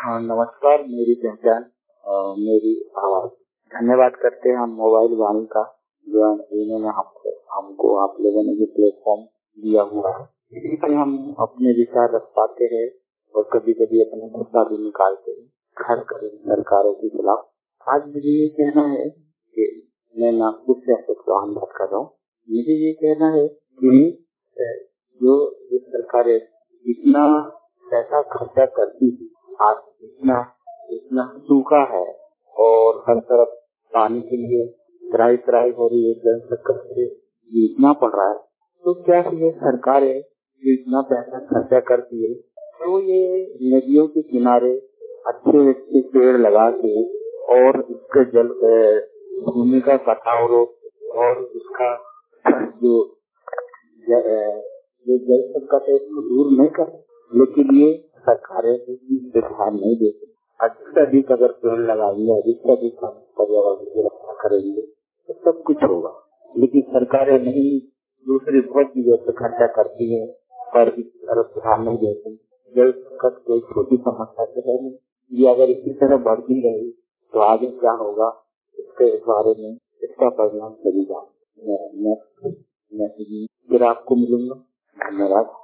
हाँ, नमस्कार। मेरी पहचान मेरी आवाज। धन्यवाद करते हैं हम मोबाइल वाणी का, जो इन्होंने हमको आप लोगों ने जो प्लेटफॉर्म दिया हुआ है, इसी पर हम अपने विचार रख पाते हैं और कभी कभी अपना गुस्सा भी निकालते हैं घर कर सरकारों के खिलाफ। आज मुझे ये कहना है कि मैं नागपुर से अशोक चौहान बात कर रहा हूँ। मुझे ये कहना है कि जो ये सरकारें इतना पैसा खर्चा करती है, आज इतना इतना सूखा है और हर तरफ पानी के लिए त्राही त्राही हो रही है, जल संकट से इतना पड़ रहा है। तो क्या ये सरकारें जो इतना पैसा खर्चा करती है, तो ये नदियों के किनारे अच्छे अच्छे पेड़ लगा के और इसका जल भूमि का कटाव रोक और उसका जो जो जल संकट है इसको दूर नहीं कर, लेकिन ये सरकारें इस चीज पे ध्यान नहीं देती। अधिक से अधिक अगर पेड़ लगाएंगे, अधिक से अधिक हम पर्यावरण की रक्षा करेंगे तो सब कुछ होगा। लेकिन सरकारें नहीं, दूसरी बहुत चीजों पे खर्चा करती है पर इस तरफ ध्यान नहीं देती। जल संकट कोई छोटी समस्या तो है नहीं, ये अगर इसी तरह बढ़ती रही तो आगे क्या होगा इसके बारे में इसका परिणाम सभी जान। मैं फिर आपको मिलूंगा। धन्यवाद।